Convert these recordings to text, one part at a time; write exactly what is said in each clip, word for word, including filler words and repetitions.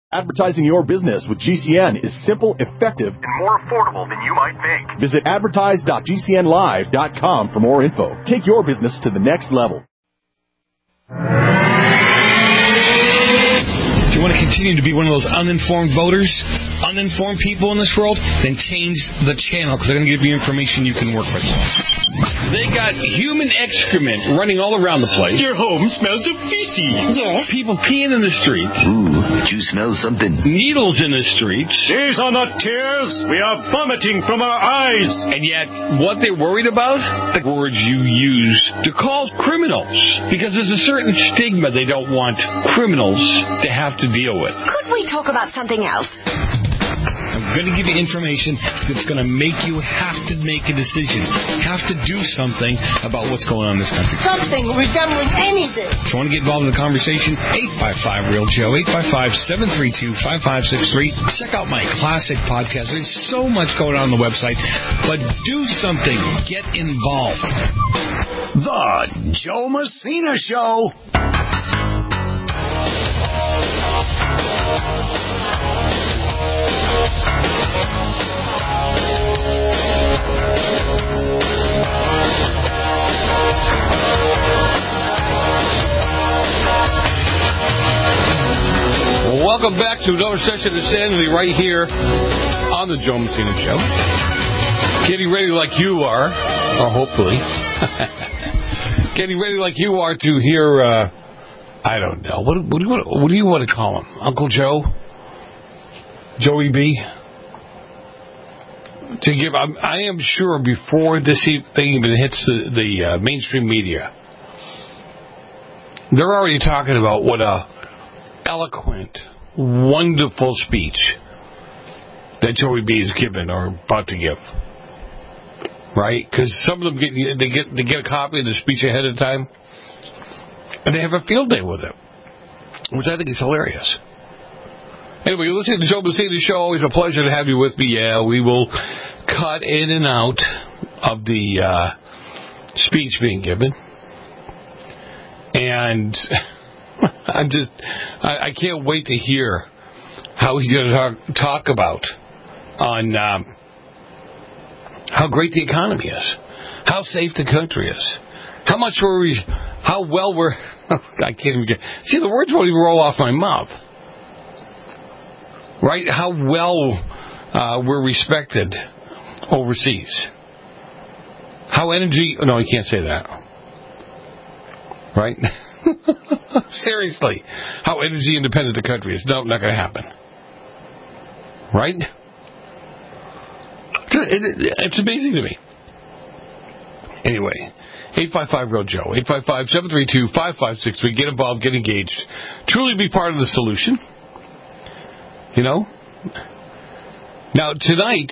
Advertising your business with G C N is simple, effective, and more affordable than you might think. Visit advertise dot g c n live dot com for more info. Take your business to the next level. Do you want to continue to be one of those uninformed voters, uninformed people in this world? Then change the channel, because they're going to give you information you can work with. They got human excrement running all around the place. Your home smells of feces. Yes. People peeing in the streets. Ooh, did you smell something? Needles in the streets. These are not tears. We are vomiting from our eyes. And yet, what they're worried about? The words you use to call criminals. Because there's a certain stigma they don't want criminals to have to deal with. Could we talk about something else? I'm going to give you information that's going to make you have to make a decision, have to do something about what's going on in this country. Something resembling anything. If you want to get involved in the conversation, eight five five, real Joe, eight five five, seven three two, five five six three. Check out my classic podcast. There's so much going on on the website, but do something. Get involved. The Joe Messina Show. Welcome back to another session of Insanity right here on the Joe Messina Show. Getting ready like you are, or hopefully, getting ready like you are to hear, uh, I don't know, what, what, do you want, what do you want to call him? Uncle Joe? Joey B? To give, I'm, I am sure before this thing even hits the, the uh, mainstream media, they're already talking about what a eloquent, wonderful speech that Joey B is giving or about to give, right? Because some of them get they get they get a copy of the speech ahead of time, and they have a field day with it, which I think is hilarious. Anyway, you're listening to the Joe Messina Show. Always a pleasure to have you with me. Yeah, we will cut in and out of the uh, speech being given, and I'm just, I, I can't wait to hear how he's going to talk, talk about on um, how great the economy is, how safe the country is, how much we're, how well we're, I can't even get, see, the words won't even roll off my mouth, right? How well uh, we're respected overseas. How energy, no, you can't say that, right? Seriously, how energy independent the country is. No, not going to happen. Right? It's amazing to me. Anyway, eight five five, real Joe, eight five five, seven three two, five five six three. Get involved, get engaged. Truly be part of the solution. You know? Now, tonight,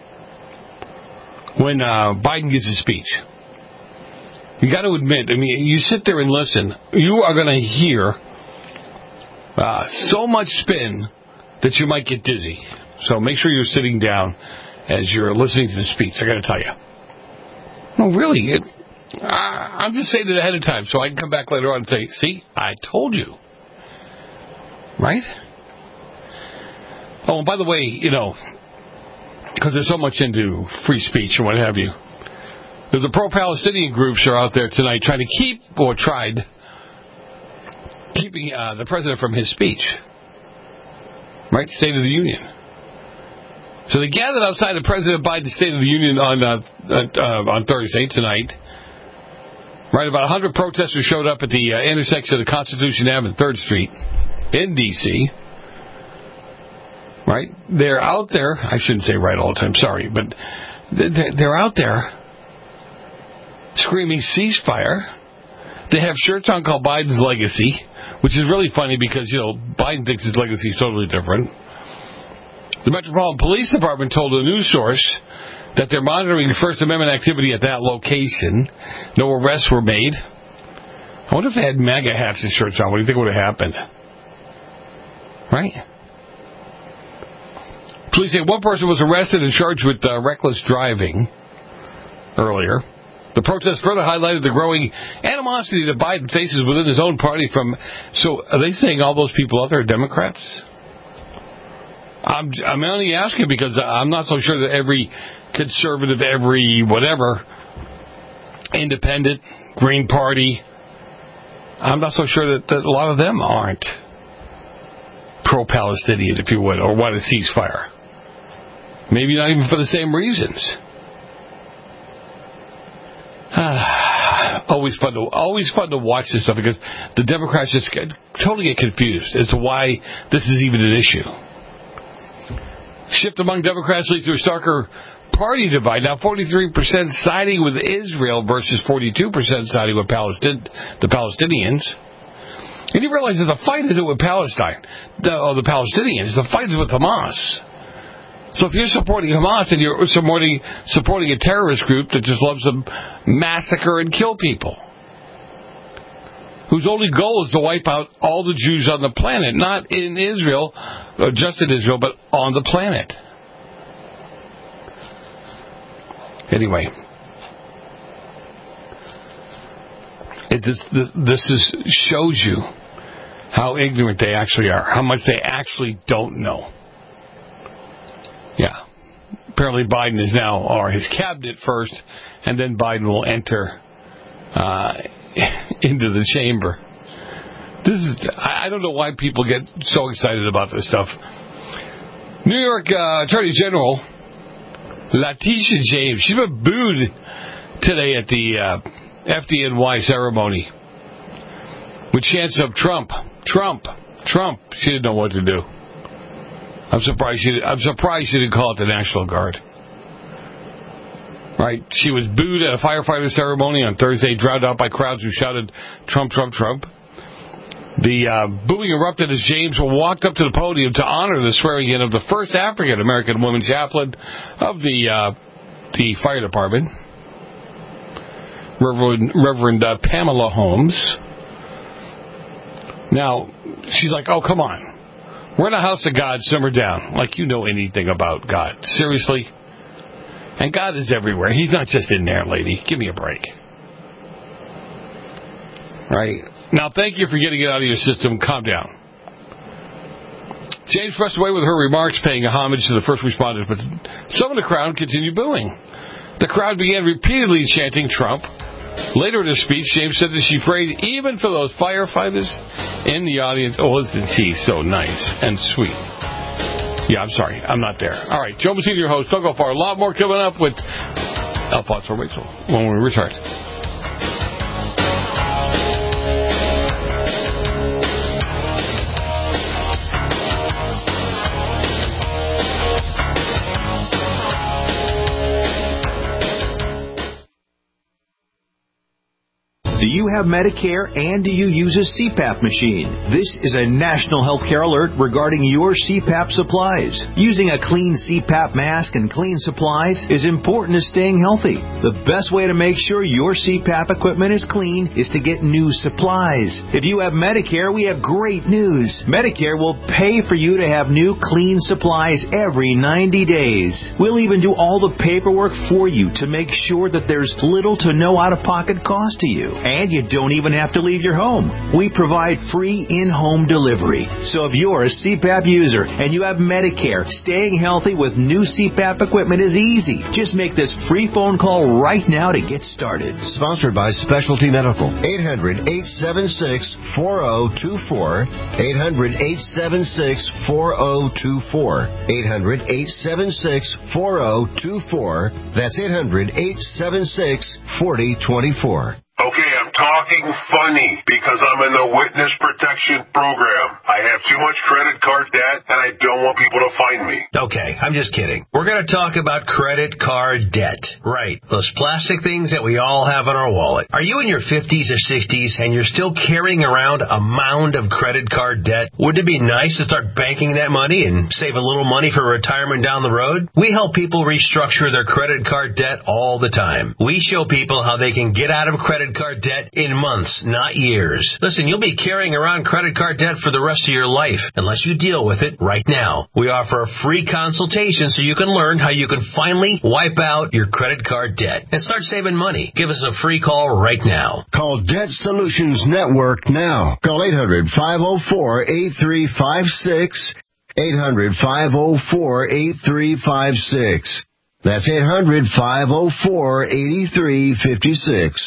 when uh, Biden gives his speech, you got to admit, I mean, you sit there and listen, you are going to hear uh, so much spin that you might get dizzy. So make sure you're sitting down as you're listening to the speech. I got to tell you. No, really, it, uh, I'm just saying it ahead of time so I can come back later on and say, see, I told you. Right? Oh, and by the way, you know, because there's so much into free speech and what have you, there's the pro-Palestinian groups are out there tonight trying to keep, or tried, keeping uh, the president from his speech. Right? State of the Union. So they gathered outside of President Biden's State of the Union on uh, uh, on Thursday, tonight. Right, about one hundred protesters showed up at the uh, intersection of Constitution Avenue and third Street in D C Right? They're out there. I shouldn't say right all the time, sorry, but they're out there screaming ceasefire. They have shirts on called Biden's Legacy, which is really funny because, you know, Biden thinks his legacy is totally different. The Metropolitan Police Department told a news source that they're monitoring First Amendment activity at that location. No arrests were made. I wonder if they had MAGA hats and shirts on. What do you think would have happened? Right? Police say one person was arrested and charged with uh, reckless driving earlier. The protest further highlighted the growing animosity that Biden faces within his own party from... So, are they saying all those people out there are Democrats? I'm, I'm only asking because I'm not so sure that every conservative, every whatever, independent, Green Party, I'm not so sure that, that a lot of them aren't pro-Palestinian, if you would, or want a ceasefire. Maybe not even for the same reasons. always fun to always fun to watch this stuff because the Democrats just get, totally get confused as to why this is even an issue. Shift among Democrats leads to a starker party divide. Now forty-three percent siding with Israel versus forty-two percent siding with Palestine, the Palestinians. And you realize that the fight isn't with Palestine, the, or the Palestinians. The fight is with Hamas. So if you're supporting Hamas and you're supporting supporting a terrorist group that just loves to massacre and kill people, whose only goal is to wipe out all the Jews on the planet, not in Israel, or just in Israel, but on the planet. Anyway, it, this, this, this is, shows you how ignorant they actually are, how much they actually don't know. Yeah. Apparently Biden is now, or his cabinet first, and then Biden will enter uh, into the chamber. This is, I don't know why people get so excited about this stuff. New York uh, Attorney General Letitia James, she's been booed today at the uh, F D N Y ceremony with chants of Trump, Trump, Trump. She didn't know what to do. I'm surprised she. I'm surprised she didn't call it the National Guard. Right? She was booed at a firefighter ceremony on Thursday, drowned out by crowds who shouted "Trump, Trump, Trump." The uh, booing erupted as James walked up to the podium to honor the swearing-in of the first African American woman chaplain of the uh, the fire department, Reverend Reverend uh, Pamela Holmes. Now she's like, "Oh, come on. We're in a house of God, simmer down." Like you know anything about God. Seriously? And God is everywhere. He's not just in there, lady. Give me a break. Right? Now, thank you for getting it out of your system. Calm down. James pressed away with her remarks, paying homage to the first responders, but some of the crowd continued booing. The crowd began repeatedly chanting Trump. Later in her speech, James said that she prayed even for those firefighters in the audience. Oh, isn't she so nice and sweet? Yeah, I'm sorry. I'm not there. All right, Joe Messina, your host. Don't go far. A lot more coming up with Alfonso Rachel when we return. Do you have Medicare and do you use a C PAP machine? This is a national healthcare alert regarding your C PAP supplies. Using a clean C PAP mask and clean supplies is important to staying healthy. The best way to make sure your C PAP equipment is clean is to get new supplies. If you have Medicare, we have great news. Medicare will pay for you to have new clean supplies every ninety days. We'll even do all the paperwork for you to make sure that there's little to no out-of-pocket cost to you. And you don't even have to leave your home. We provide free in-home delivery. So if you're a C PAP user and you have Medicare, staying healthy with new C PAP equipment is easy. Just make this free phone call right now to get started. Sponsored by Specialty Medical. eight hundred, eight seven six, four zero two four. eight hundred, eight seven six, four zero two four. eight hundred, eight seven six, four zero two four. That's eight hundred, eight seven six, four zero two four. Okay, I'm talking funny because I'm in the witness protection program. I have too much credit card debt and I don't want people to find me. Okay, I'm just kidding. We're going to talk about credit card debt. Right, those plastic things that we all have in our wallet. Are you in your fifties or sixties and you're still carrying around a mound of credit card debt? Wouldn't it be nice to start banking that money and save a little money for retirement down the road? We help people restructure their credit card debt all the time. We show people how they can get out of credit card debt in months, not years. Listen, you'll be carrying around credit card debt for the rest of your life unless you deal with it right now. We offer a free consultation so you can learn how you can finally wipe out your credit card debt and start saving money. Give us a free call right now. Call Debt Solutions Network now. Call eight hundred, five oh four, eight three five six. eight hundred, five oh four, eight three five six. That's eight hundred, five oh four, eight three five six.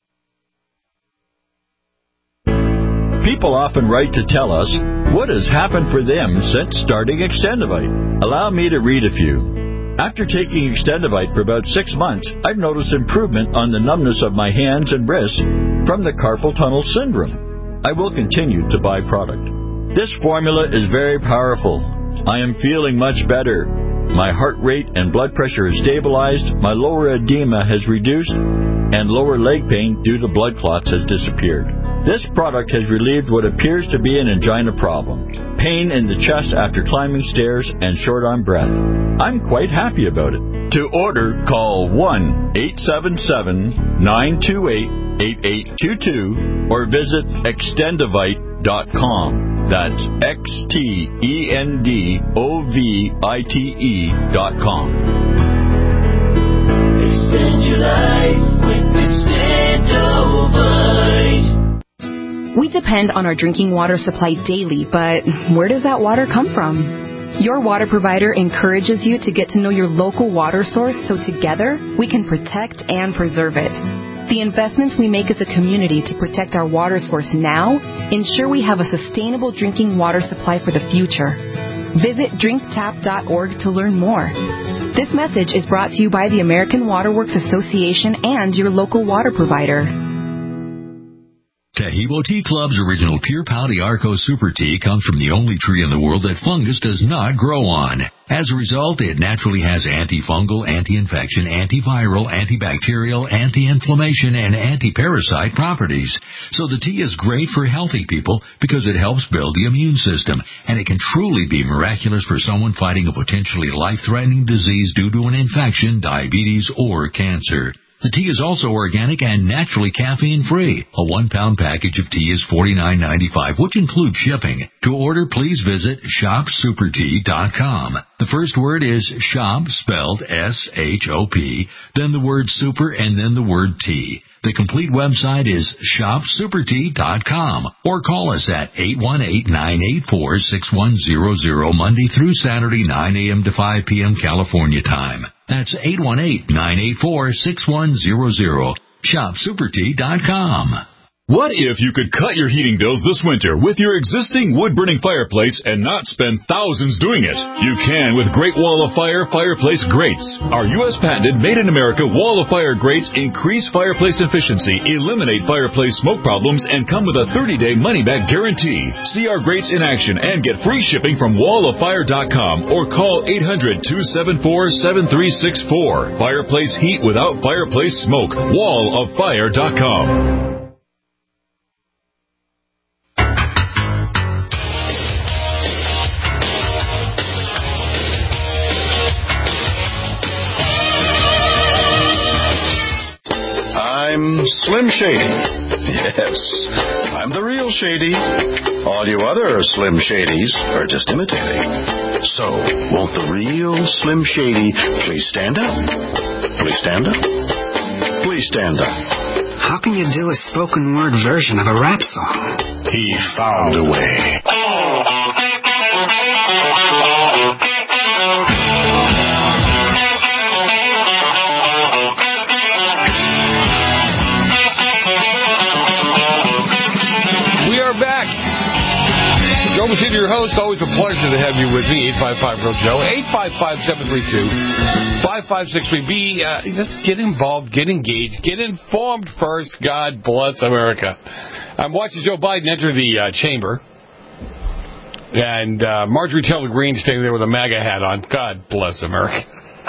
People often write to tell us what has happened for them since starting Extendivite. Allow me to read a few. After taking Extendivite for about six months, I've noticed improvement on the numbness of my hands and wrists from the carpal tunnel syndrome. I will continue to buy product. This formula is very powerful. I am feeling much better. My heart rate and blood pressure is stabilized, my lower edema has reduced, and lower leg pain due to blood clots has disappeared. This product has relieved what appears to be an angina problem, pain in the chest after climbing stairs, and short on breath. I'm quite happy about it. To order, call one eight seven seven, nine two eight, eight eight two two or visit extendivite dot com. That's X T E N D O V I T E dot com. Extend your life with Extendivite. We depend on our drinking water supply daily, but where does that water come from? Your water provider encourages you to get to know your local water source so together we can protect and preserve it. The investments we make as a community to protect our water source now ensure we have a sustainable drinking water supply for the future. Visit drink tap dot org to learn more. This message is brought to you by the American Water Works Association and your local water provider. Taheebo Tea Club's original Pure Pau Arco Super Tea comes from the only tree in the world that fungus does not grow on. As a result, it naturally has antifungal, anti-infection, antiviral, antibacterial, anti-inflammation, and anti-parasite properties. So the tea is great for healthy people because it helps build the immune system, and it can truly be miraculous for someone fighting a potentially life-threatening disease due to an infection, diabetes, or cancer. The tea is also organic and naturally caffeine-free. A one-pound package of tea is forty-nine ninety-five, which includes shipping. To order, please visit shop super tea dot com. The first word is shop, spelled S H O P, then the word super, and then the word tea. The complete website is shop super tea dot com, or call us at eight one eight, nine eight four, six one zero zero Monday through Saturday, nine a.m. to five p.m. California time. That's eight one eight, nine eight four, six one zero zero. shop super tea dot com. What if you could cut your heating bills this winter with your existing wood-burning fireplace and not spend thousands doing it? You can with Great Wall of Fire Fireplace Grates. Our U S patented made-in-America Wall of Fire grates increase fireplace efficiency, eliminate fireplace smoke problems, and come with a thirty-day money-back guarantee. See our grates in action and get free shipping from wall of fire dot com or call eight hundred, two seven four, seven three six four. Fireplace heat without fireplace smoke. wall of fire dot com. I'm Slim Shady. Yes, I'm the real Shady. All you other Slim Shadys are just imitating. So, won't the real Slim Shady please stand up? Please stand up? Please stand up. How can you do a spoken word version of a rap song? He found a way. Joe Messina, your host. Always a pleasure to have you with me. eight five five, real Joe. eight five five, seven three two, five five six three. Be, uh, just get involved, get engaged, get informed first. God bless America. I'm watching Joe Biden enter the uh, chamber. And uh, Marjorie Taylor Greene standing there with a MAGA hat on. God bless America.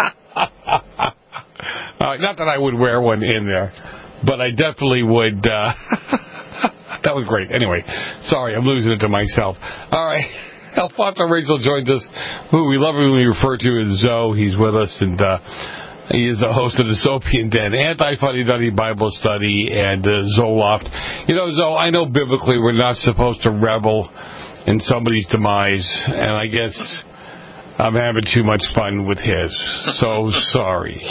uh, not that I would wear one in there, but I definitely would... Uh, That was great. Anyway, sorry, I'm losing it to myself. All right. Alfonso Rachel joins us, who we lovingly refer to as Zoe. He's with us, and uh, he is the host of the Soapy and Den Anti-Funny Duddy Bible Study and uh, Zoloft. You know, Zoe, I know biblically we're not supposed to revel in somebody's demise, and I guess I'm having too much fun with his. So sorry.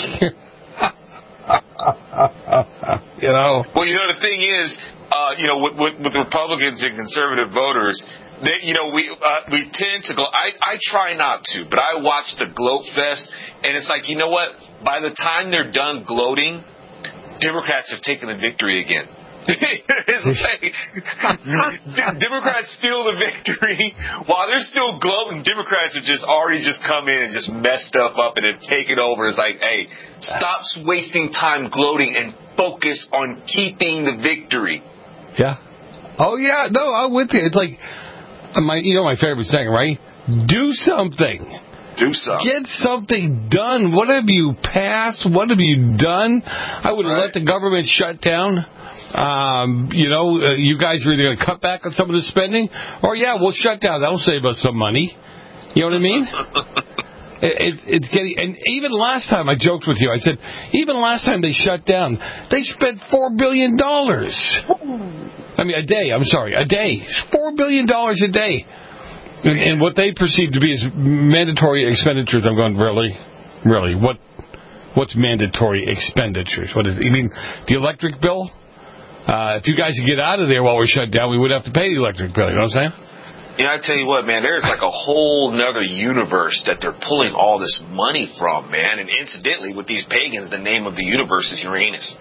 You know? Well, you know, the thing is, uh, you know, with, with, with Republicans and conservative voters, They, you know, we uh, we tend to go. I, I try not to, but I watch the Gloat Fest, and it's like, you know what? By the time they're done gloating, Democrats have taken the victory again. It's like, Democrats steal the victory while they're still gloating. Democrats have just already just come in and just messed stuff up and have taken over. It's like, hey, stop wasting time gloating and focus on keeping the victory. Yeah. Oh yeah. No, I'm with you. It's like my, you know, my favorite saying, right? Do something. Do something. Get something done. What have you passed? What have you done? I would have right. let the government shut down. Um, you know, uh, you guys are either going to cut back on some of the spending, or yeah, we'll shut down. That'll save us some money. You know what I mean? it, it, it's getting, and even last time I joked with you. I said, even last time they shut down, they spent four billion dollars. I mean, a day. I'm sorry, a day. Four billion dollars a day. And, and what they perceive to be as mandatory expenditures, I'm going, really? Really? What? What's mandatory expenditures? What is it? You mean the electric bill? Uh, if you guys could get out of there while we're shut down, we would have to pay the electric bill. You know what I'm saying? Yeah, I tell you what, man, there's like a whole nother universe that they're pulling all this money from, man. And incidentally, with these pagans, the name of the universe is Uranus.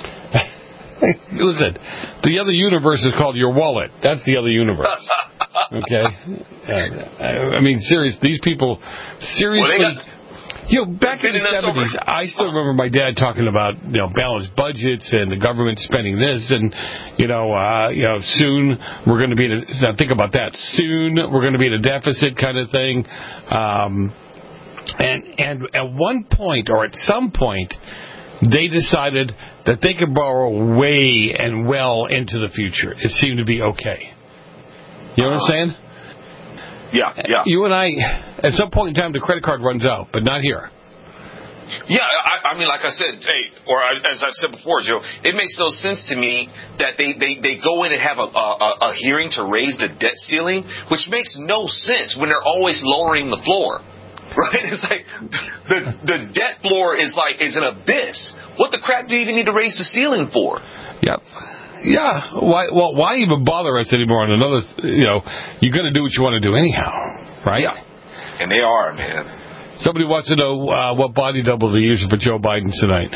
Listen, the other universe is called your wallet. That's the other universe. Okay? Uh, I mean, serious. These people, seriously... Well, You know, back in the seventies, I still remember my dad talking about, you know, balanced budgets and the government spending this, and you know, uh, you know, soon we're going to be. In a, now think about that. Soon we're going to be in a deficit, kind of thing. Um, and and at one point, or at some point, they decided that they could borrow way and well into the future. It seemed to be okay. You know what I'm saying? Yeah, yeah. You and I, at some point in time, the credit card runs out, but not here. Yeah, I, I mean, like I said, hey, or as I've said before, Joe, it makes no sense to me that they, they, they go in and have a, a, a hearing to raise the debt ceiling, which makes no sense when they're always lowering the floor. Right? It's like the the debt floor is like is an abyss. What the crap do you even need to raise the ceiling for? Yep. Yeah, why? Well, why even bother us anymore on another? You know, you're going to do what you want to do anyhow, right? Yeah, and they are, man. Somebody wants to know uh, what body double they're using for Joe Biden tonight.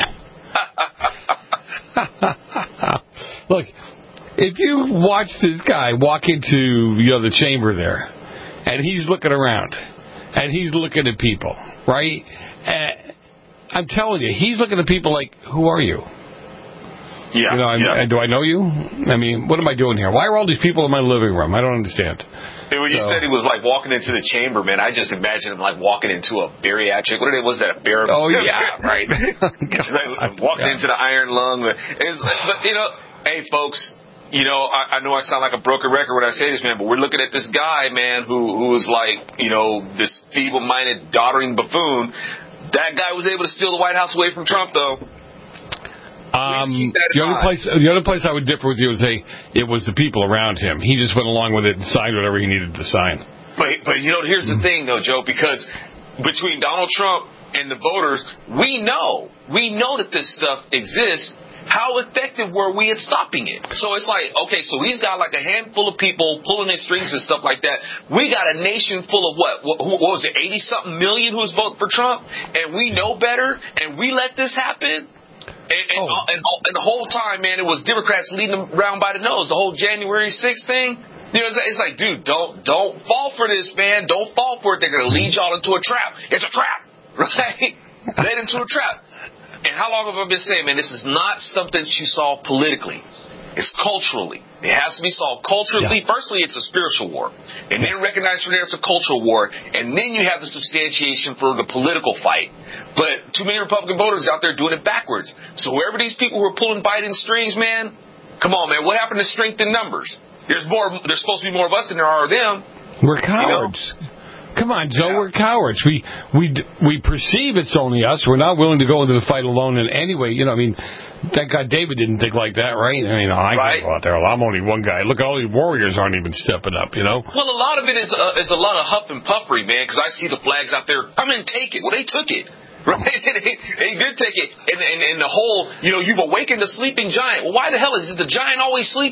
Look, if you watch this guy walk into you know the chamber there, and he's looking around, and he's looking at people, right? And I'm telling you, he's looking at people like, "Who are you?" Yeah, you know, yeah. Do I know you? I mean, what am I doing here? Why are all these people in my living room? I don't understand. And when you so, said he was like walking into the chamber, man, I just imagined him like walking into a bariatric. What was that? A bear? Oh yeah, right. like, walking into the iron lung. It's, but you know, hey folks, you know, I, I know I sound like a broken record when I say this, man, but we're looking at this guy, man, who who is like, you know, this feeble-minded, doddering buffoon. That guy was able to steal the White House away from Trump, though. Um, the only place, the other place I would differ with you is say it was the people around him. He just went along with it and signed whatever he needed to sign. But but you know, here's the thing though, Joe, because between Donald Trump and the voters, we know we know that this stuff exists. How effective were we at stopping it? So it's like, okay, so he's got like a handful of people pulling his strings and stuff like that. We got a nation full of what? What, what was it, eighty-something million who's voting for Trump? And we know better, and we let this happen? And, and, oh. and, and the whole time, man, it was Democrats leading them around by the nose. The whole January sixth thing. You know, it's, it's like, dude, don't don't fall for this, man. Don't fall for it. They're going to lead y'all into a trap. It's a trap, right? Led into a trap. And how long have I been saying, man, this is not something that you solve politically. It's culturally. It has to be solved culturally. Yeah. Firstly, it's a spiritual war. And then recognize from there it's a cultural war. And then you have the substantiation for the political fight. But too many Republican voters out there doing it backwards. So wherever these people who are pulling Biden strings, man, come on, man. What happened to strength in numbers? There's more. There's supposed to be more of us than there are of them. We're cowards. You know? Come on, Joe, yeah. We're cowards. We we we perceive it's only us. We're not willing to go into the fight alone in any way. You know, I mean, thank God David didn't think like that, right? I mean, I right. can't go out there. I'm only one guy. Look, all these warriors aren't even stepping up, you know? Well, a lot of it is, uh, is a lot of huff and puffery, man, because I see the flags out there. Come and take it. Well, they took it. Right? they, they did take it. And, and, and the whole, you know, you've awakened the sleeping giant. Well, why the hell is the giant always sleeping?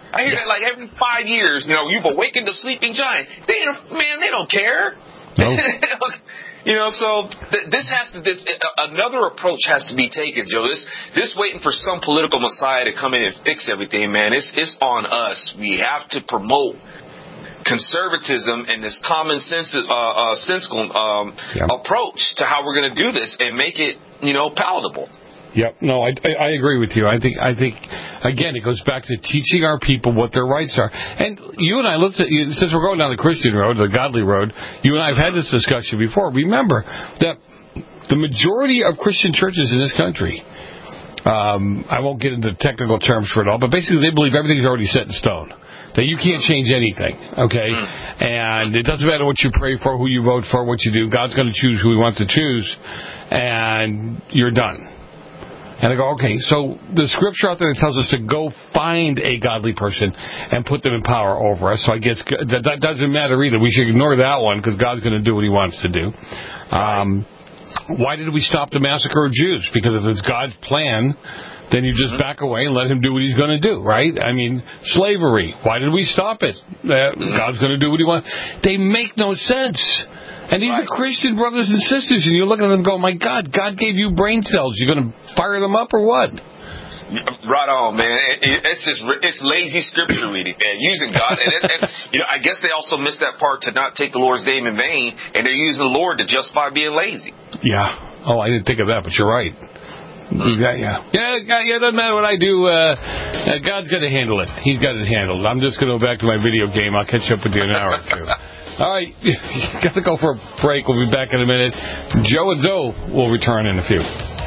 I hear that like every five years. You know, you've awakened a sleeping giant. They man, they don't care. No. You know, so th- this has to. This, uh, another approach has to be taken, Joe. This this waiting for some political messiah to come in and fix everything, man. It's it's on us. We have to promote conservatism and this common sense, uh, uh, sensical um, yep. approach to how we're going to do this and make it, you know, palatable. Yep. No, I, I I agree with you. I think I think again it goes back to teaching our people what their rights are. And you and I, let's since we're going down the Christian road, the godly road, you and I have had this discussion before. Remember that the majority of Christian churches in this country, um, I won't get into technical terms for it all, but basically they believe everything's already set in stone. That you can't change anything, okay? And it doesn't matter what you pray for, who you vote for, what you do. God's going to choose who He wants to choose, and you're done. And I go, okay, so the scripture out there tells us to go find a godly person and put them in power over us. So I guess that, that doesn't matter either. We should ignore that one because God's going to do what He wants to do. Um, why did we stop the massacre of Jews? Because if it's God's plan, then you just back away and let Him do what He's going to do, right? I mean, slavery. Why did we stop it? Uh, God's going to do what He wants. They make no sense. And these right. are Christian brothers and sisters, and you look at them and go, my God, God gave you brain cells. You're going to fire them up or what? Right on, man. It, it's just it's lazy scripture reading, man. Using God, and, it, and you know, I guess they also missed that part to not take the Lord's name in vain, and they're using the Lord to justify being lazy. Yeah. Oh, I didn't think of that, but you're right. Yeah, yeah, yeah, yeah. Doesn't matter what I do. Uh, God's got to handle it. He's got it handled. I'm just going to go back to my video game. I'll catch up with you in an hour or two. All right, got to go for a break. We'll be back in a minute. Joe and Zoe will return in a few.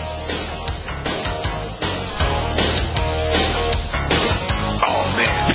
Oh man.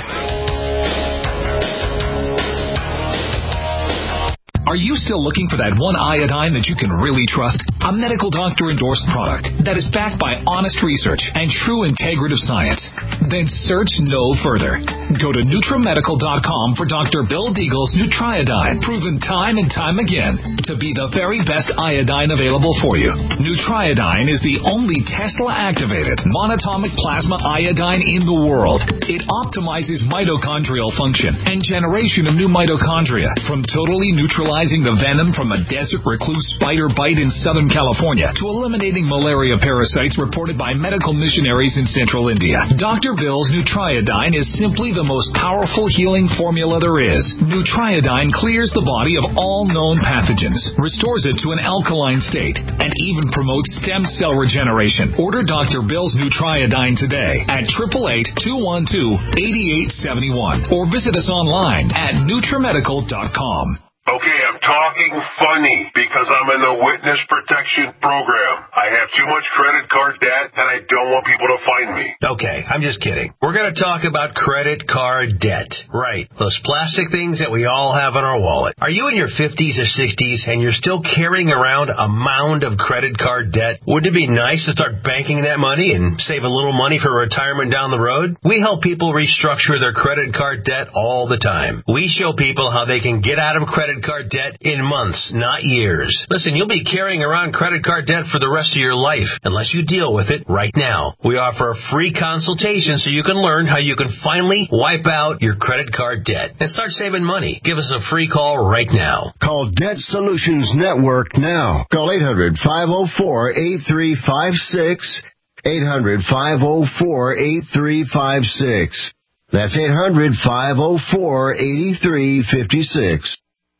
Are you still looking for that one iodine that you can really trust? A medical doctor endorsed product that is backed by honest research and true integrative science? Then search no further. Go to Nutramedical dot com for Doctor Bill Deagle's Nutriodine, proven time and time again to be the very best iodine available for you. Nutriodine is the only Tesla-activated monatomic plasma iodine in the world. It optimizes mitochondrial function and generation of new mitochondria, from totally neutralizing the venom from a desert recluse spider bite in Southern California to eliminating malaria parasites reported by medical missionaries in Central India. Doctor Bill's Nutriodine is simply the most powerful healing formula there is. Nutriodine clears the body of all known pathogens, restores it to an alkaline state, and even promotes stem cell regeneration. Order Doctor Bill's Nutriodine today at eight eight eight, two one two, eight eight seven one or visit us online at Nutramedical dot com. Okay, I'm talking funny because I'm in the witness protection program. I have too much credit card debt and I don't want people to find me. Okay, I'm just kidding. We're going to talk about credit card debt. Right. Those plastic things that we all have in our wallet. Are you in your fifties or sixties and you're still carrying around a mound of credit card debt? Wouldn't it be nice to start banking that money and save a little money for retirement down the road? We help people restructure their credit card debt all the time. We show people how they can get out of credit card debt in months, not years. Listen, you'll be carrying around credit card debt for the rest of your life unless you deal with it right now. We offer a free consultation so you can learn how you can finally wipe out your credit card debt and start saving money. Give us a free call right now. Call Debt Solutions Network now. Call eight hundred, five oh four, eight three five six, eight hundred, five oh four, eight three five six. That's eight hundred, five oh four, eight three five six.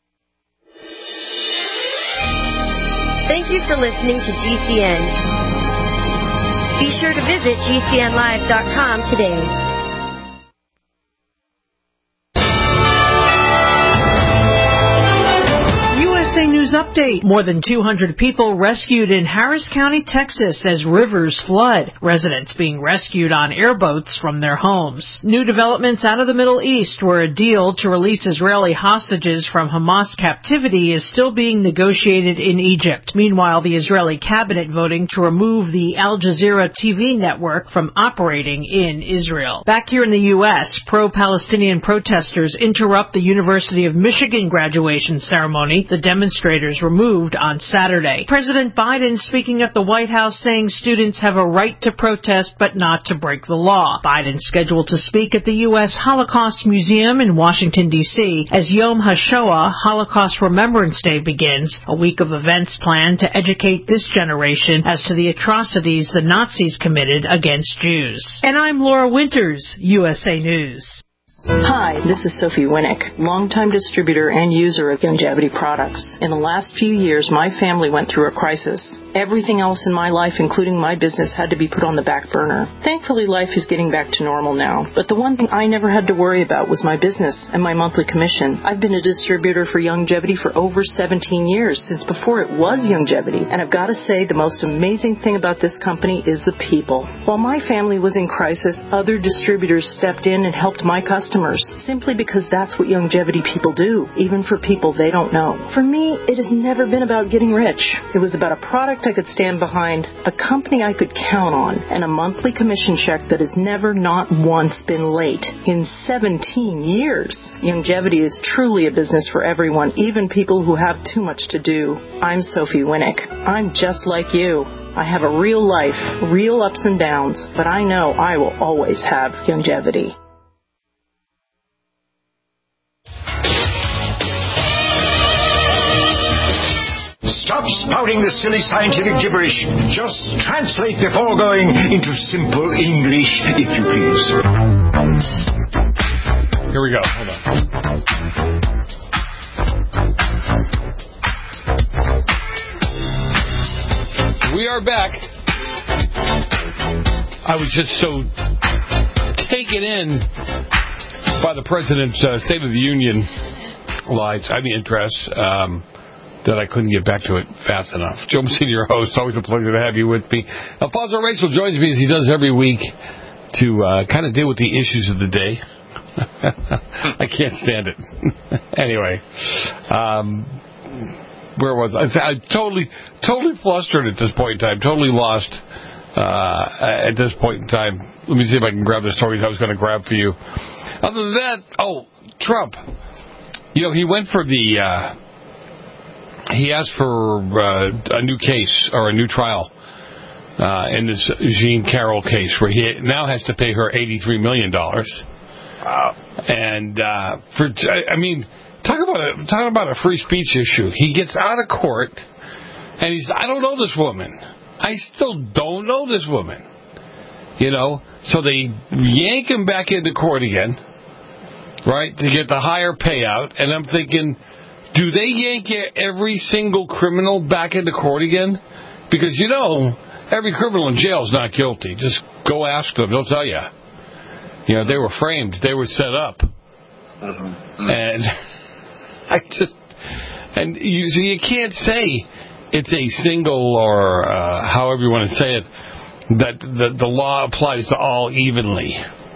Thank you for listening to G C N. Be sure to visit G C N live dot com today. U S A News Update. More than two hundred people rescued in Harris County, Texas as rivers flood. Residents being rescued on airboats from their homes. New developments out of the Middle East, where a deal to release Israeli hostages from Hamas captivity is still being negotiated in Egypt. Meanwhile, the Israeli cabinet voting to remove the Al Jazeera T V network from operating in Israel. Back here in the U S, pro-Palestinian protesters interrupt the University of Michigan graduation ceremony. The demonstrators demonstrators removed on Saturday. President Biden speaking at the White House saying students have a right to protest but not to break the law. Biden scheduled to speak at the U S Holocaust Museum in Washington, D C as Yom HaShoah, Holocaust Remembrance Day, begins, a week of events planned to educate this generation as to the atrocities the Nazis committed against Jews. And I'm Laura Winters, U S A News. Hi, this is Sophie Winnick, longtime distributor and user of Youngevity products. In the last few years, my family went through a crisis. Everything else in my life, including my business, had to be put on the back burner. Thankfully, life is getting back to normal now. But the one thing I never had to worry about was my business and my monthly commission. I've been a distributor for Youngevity for over seventeen years, since before it was Youngevity. And I've got to say, the most amazing thing about this company is the people. While my family was in crisis, other distributors stepped in and helped my customers, simply because that's what Youngevity people do, even for people they don't know. For me, it has never been about getting rich. It was about a product I could stand behind, a company I could count on, and a monthly commission check that has never, not once, been late in seventeen years. Youngevity is truly a business for everyone, even people who have too much to do. I'm Sophie Winnick. I'm just like you. I have a real life, real ups and downs, but I know I will always have Youngevity. Stop spouting the silly scientific gibberish. Just translate the foregoing into simple English, if you please. Here we go. Hold on. We are back. I was just so taken in by the President's uh, State of the Union lights, I mean, address, um, that I couldn't get back to it fast enough. Joe Messina, your host. Always a pleasure to have you with me. Alfonso Rachel joins me as he does every week to uh, kind of deal with the issues of the day. I can't stand it. Anyway, um, where was I? I'm totally, totally flustered at this point in time. Totally lost uh, at this point in time. Let me see if I can grab the stories I was going to grab for you. Other than that, oh, Trump. You know, he went for the... Uh, He asked for uh, a new case or a new trial uh, in this Jean Carroll case, where he now has to pay her eighty-three million dollars. Wow! And uh, for I mean, talk about a talk about a free speech issue. He gets out of court, and he's I don't know this woman. I still don't know this woman. You know, so they yank him back into court again, right, to get the higher payout. And I'm thinking, do they yank every single criminal back into court again? Because, you know, every criminal in jail is not guilty. Just go ask them. They'll tell you. You know, they were framed. They were set up. Mm-hmm. And I just... And you, so you can't say it's a single or uh, however you want to say it, that the, the law applies to all evenly.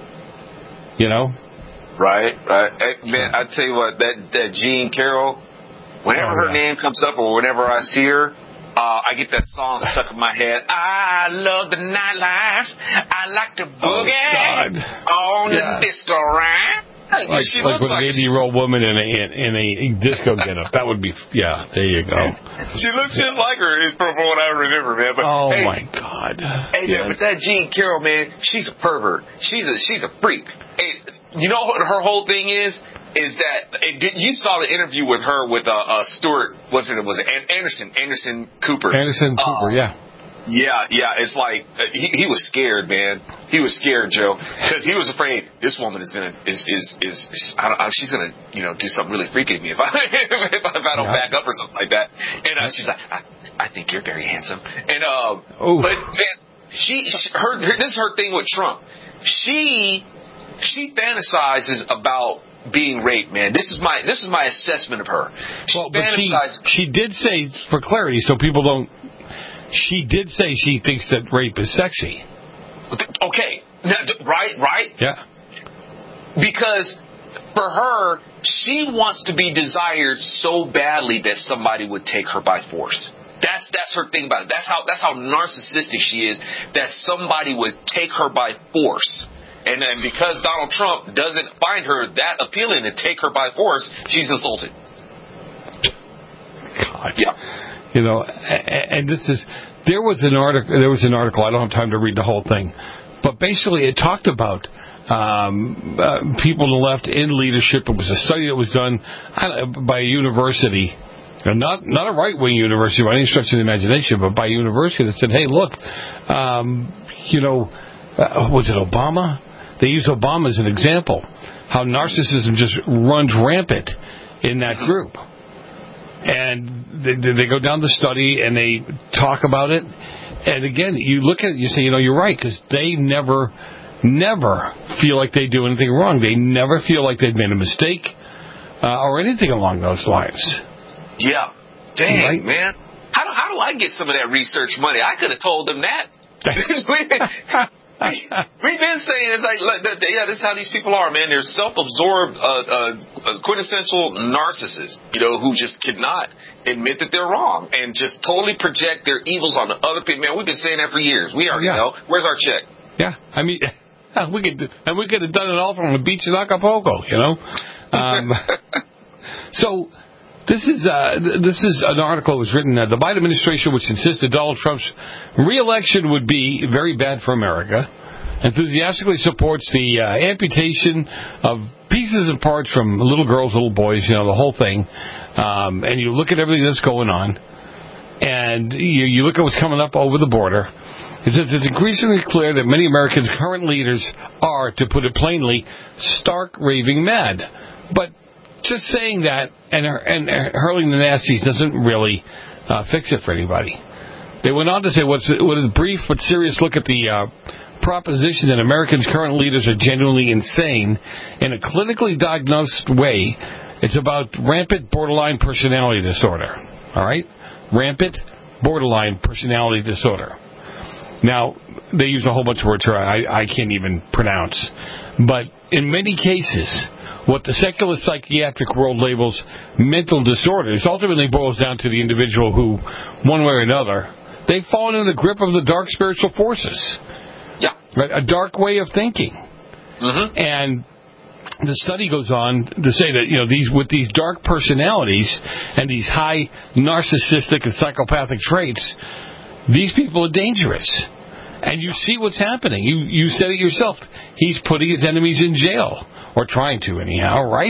You know? Right, right. Hey, man, I tell you what, that, that Jean Carroll, whenever oh, her yeah. name comes up or whenever I see her, uh, I get that song stuck in my head. I love the nightlife. I like to boogie oh, on yeah. the disco rhyme. Like, she like looks with like an eighty-year-old woman in a in a disco getup. That would be, yeah. There you go. She looks just like her, from what I remember, man. But, oh hey, my God. Hey, yes. man, but that Jean Carroll, man, she's a pervert. She's a she's a freak. Hey, you know what her whole thing is? Is that it, you saw the interview with her with uh, uh, Stuart? Was it? Was it Anderson? Anderson Cooper. Anderson Cooper. Uh, yeah. Yeah, yeah. It's like uh, he he was scared, man. He was scared, Joe, because he was afraid this woman is gonna is is is, is I don't, I, she's gonna you know do something really freaky to me if I if, I, if I don't yeah. back up or something like that. And uh, she's like, I, I think you're very handsome. And uh, Oof. but man, she, she her, her this is her thing with Trump. She she fantasizes about being raped, man. This is my this is my assessment of her. She well, but she she did say, for clarity, so people don't. She did say she thinks that rape is sexy. Okay, now, right, right. Yeah. Because for her, she wants to be desired so badly that somebody would take her by force. That's that's her thing about it. That's how that's how narcissistic she is. That somebody would take her by force. And then because Donald Trump doesn't find her that appealing to take her by force, she's insulted. God. not. Yeah. You know, and this is there was an article. There was an article. I don't have time to read the whole thing, but basically it talked about um, uh, people on the left in leadership. It was a study that was done by a university, and not not a right wing university by any stretch of the imagination, but by a university that said, "Hey, look, um, you know, uh, was it Obama? They used Obama as an example. How narcissism just runs rampant in that group." And they, they go down the study and they talk about it. And again, you look at it, you say, you know, you're right, because they never, never feel like they do anything wrong. They never feel like they've made a mistake uh, or anything along those lines. Yeah. Dang, right? man. How do, how do I get some of that research money? I could have told them that. we, we've been saying, it's like, yeah, this is how these people are, man. They're self-absorbed, uh, uh, quintessential narcissists, you know, who just cannot admit that they're wrong and just totally project their evils on the other people. Man, we've been saying that for years. We already yeah. know. Where's our check? Yeah, I mean, we could, and we could have done it all from the beach in Acapulco, you know. Um, so. This is uh, this is an article that was written. Uh, the Biden administration, which insisted Donald Trump's re-election would be very bad for America, enthusiastically supports the uh, amputation of pieces and parts from little girls, little boys, you know, the whole thing. Um, and you look at everything that's going on, and you, you look at what's coming up over the border. It says it's increasingly clear that many Americans' current leaders are, to put it plainly, stark raving mad. But just saying that and, and hurling the nasties doesn't really uh, fix it for anybody. They went on to say, what's what a brief but serious look at the uh, proposition that Americans' current leaders are genuinely insane in a clinically diagnosed way. It's about rampant borderline personality disorder. All right? Rampant borderline personality disorder. Now, they use a whole bunch of words here I, I can't even pronounce. But in many cases, what the secular psychiatric world labels mental disorders ultimately boils down to the individual who, one way or another, they've fallen in the grip of the dark spiritual forces. Yeah. Right? A dark way of thinking. Mm-hmm. And the study goes on to say that, you know, these with these dark personalities and these high narcissistic and psychopathic traits, these people are dangerous. And you see what's happening. You you said it yourself. He's putting his enemies in jail. Or trying to, anyhow, right?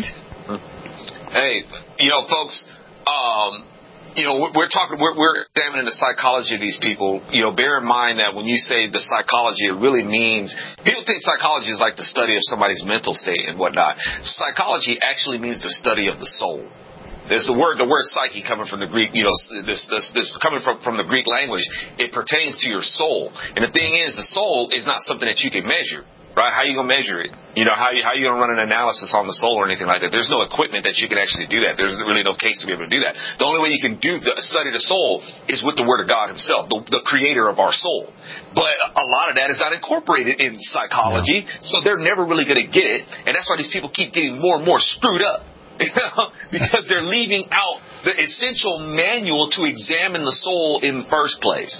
Hey, you know, folks, um, you know, we're, we're talking, we're, we're examining the psychology of these people. You know, bear in mind that when you say the psychology, it really means, people think psychology is like the study of somebody's mental state and whatnot. Psychology actually means the study of the soul. There's the word, the word psyche coming from the Greek, you know, this, this, this coming from, from the Greek language. It pertains to your soul. And the thing is, the soul is not something that you can measure. Right? How are you going to measure it? You know, how you, how are you going to run an analysis on the soul or anything like that? There's no equipment that you can actually do that. There's really no case to be able to do that. The only way you can do the study the soul is with the Word of God Himself, the, the creator of our soul. But a lot of that is not incorporated in psychology, yeah. So they're never really going to get it. And that's why these people keep getting more and more screwed up. Because they're leaving out the essential manual to examine the soul in the first place.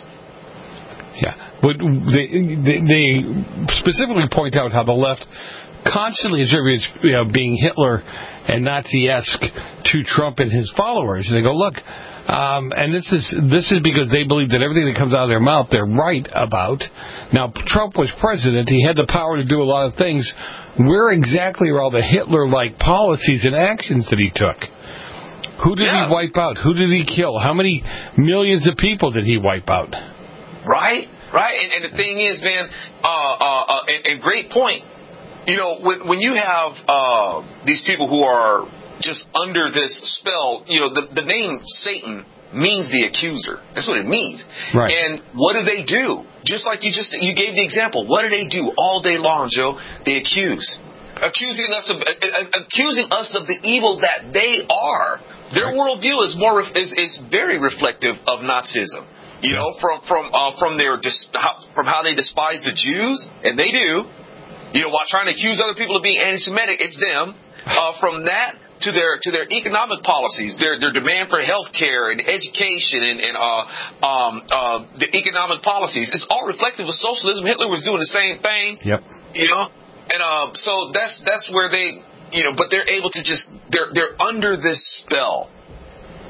Yeah, but they, they, they specifically point out how the left constantly attributes, you know, being Hitler and Nazi-esque to Trump and his followers. And they go, look, um, and this is this is because they believe that everything that comes out of their mouth they're right about. Now, Trump was president; he had the power to do a lot of things. Where exactly are all the Hitler-like policies and actions that he took? Who did yeah. he wipe out? Who did he kill? How many millions of people did he wipe out? Right, right. And, and the thing is, man, uh, uh, uh, and, and great point. You know, when, when you have uh, these people who are just under this spell, you know, the, the name Satan means the accuser. That's what it means. Right. And what do they do? Just like you just you gave the example. What do they do all day long, Joe? They accuse, accusing us of uh, accusing us of the evil that they are. Their right. worldview is more is, is very reflective of Nazism. You know, from from uh, from their dis- how, from how they despise the Jews, and they do. You know, while trying to accuse other people of being anti-Semitic, it's them. Uh, from that to their to their economic policies, their their demand for health care and education and, and uh, um, uh, the economic policies, it's all reflective of socialism. Hitler was doing the same thing. Yep. You know, and uh, so that's that's where they, you know, but they're able to just they're they're under this spell.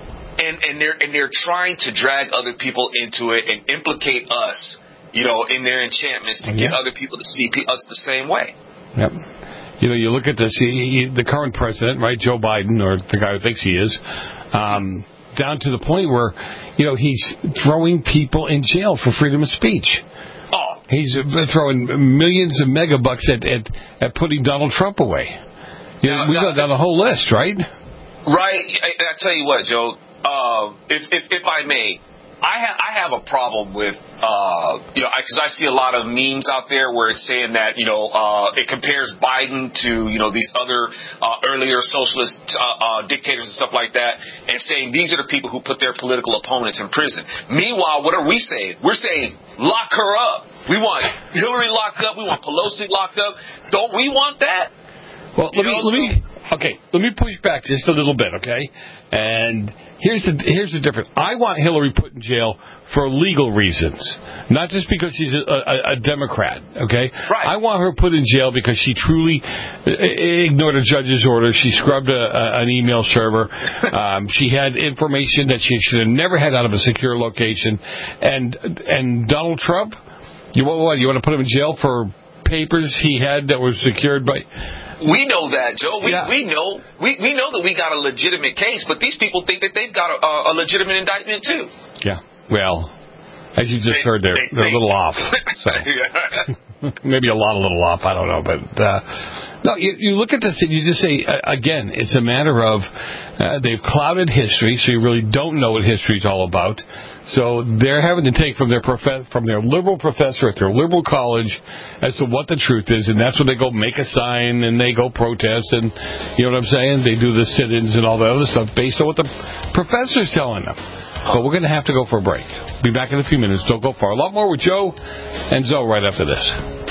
and and they're and they're trying to drag other people into it and implicate us, you know, in their enchantments to yeah. get other people to see us the same way. Yep. You know, you look at this, he, he, the current president, right, Joe Biden, or the guy who thinks he is, um, down to the point where, you know, he's throwing people in jail for freedom of speech. Oh. He's throwing millions of megabucks at, at, at putting Donald Trump away. You know, now, we've now, got down the whole list, right? Right. I, I tell you what, Joe, uh, if, if, if I may, I have I have a problem with uh, you know because I, I see a lot of memes out there where it's saying that you know uh, it compares Biden to you know these other uh, earlier socialist uh, uh, dictators and stuff like that, and saying these are the people who put their political opponents in prison. Meanwhile, what are we saying? We're saying lock her up. We want Hillary locked up. We want Pelosi locked up. Don't we want that? Well, let me, let me, okay, let me push back just a little bit, okay? And here's the here's the difference. I want Hillary put in jail for legal reasons, not just because she's a, a, a Democrat, okay? Right. I want her put in jail because she truly ignored a judge's order. She scrubbed a, a, an email server. Um, she had information that she should have never had out of a secure location. And and Donald Trump, you want what? You want to put him in jail for papers he had that were secured by... We know that, Joe. We yeah. we know we, we know that we got a legitimate case, but these people think that they've got a, a legitimate indictment too. Yeah. Well, as you just they, heard, they're they, they're they, a little off. So maybe a lot, a little off. I don't know, but uh, no. You, you look at this and you just say uh, again, it's a matter of uh, they've clouded history, so you really don't know what history's all about. So they're having to take from their prof- from their liberal professor at their liberal college as to what the truth is, and that's when they go make a sign and they go protest, and you know what I'm saying? They do the sit-ins and all that other stuff based on what the professor's telling them. But we're going to have to go for a break. Be back in a few minutes. Don't go far. A lot more with Joe and Zoe right after this.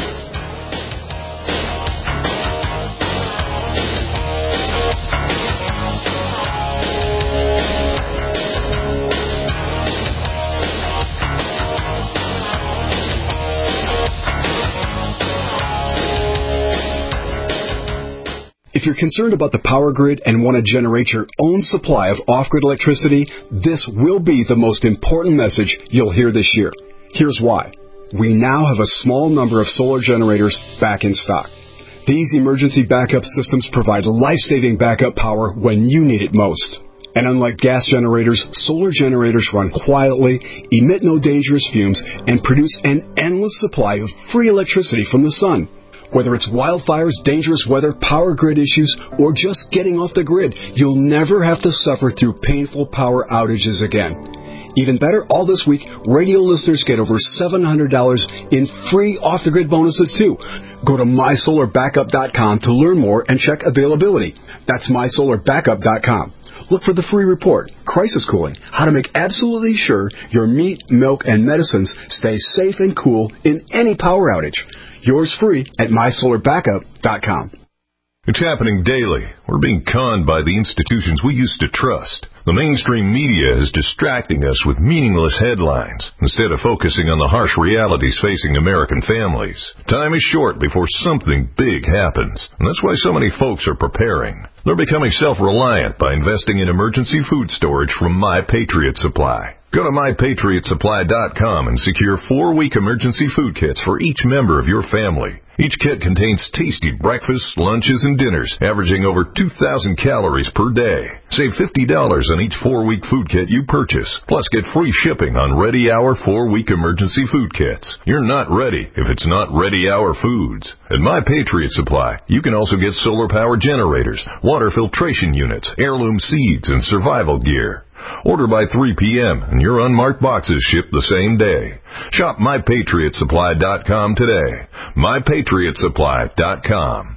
If you're concerned about the power grid and want to generate your own supply of off-grid electricity, this will be the most important message you'll hear this year. Here's why. We now have a small number of solar generators back in stock. These emergency backup systems provide life-saving backup power when you need it most. And unlike gas generators, solar generators run quietly, emit no dangerous fumes, and produce an endless supply of free electricity from the sun. Whether it's wildfires, dangerous weather, power grid issues, or just getting off the grid, you'll never have to suffer through painful power outages again. Even better, all this week, radio listeners get over seven hundred dollars in free off-the-grid bonuses, too. Go to my solar backup dot com to learn more and check availability. That's my solar backup dot com. Look for the free report, Crisis Cooling, how to make absolutely sure your meat, milk, and medicines stay safe and cool in any power outage. Yours free at my solar backup dot com. It's happening daily. We're being conned by the institutions we used to trust. The mainstream media is distracting us with meaningless headlines instead of focusing on the harsh realities facing American families. Time is short before something big happens, and that's why so many folks are preparing. They're becoming self-reliant by investing in emergency food storage from My Patriot Supply. Go to my patriot supply dot com and secure four-week emergency food kits for each member of your family. Each kit contains tasty breakfasts, lunches, and dinners, averaging over two thousand calories per day. Save fifty dollars on each four-week food kit you purchase, plus get free shipping on Ready Hour four-week emergency food kits. You're not ready if it's not Ready Hour foods. At My Patriot Supply, you can also get solar power generators, water filtration units, heirloom seeds, and survival gear. Order by three p.m. and your unmarked boxes ship the same day. Shop my patriot supply dot com today. my patriot supply dot com.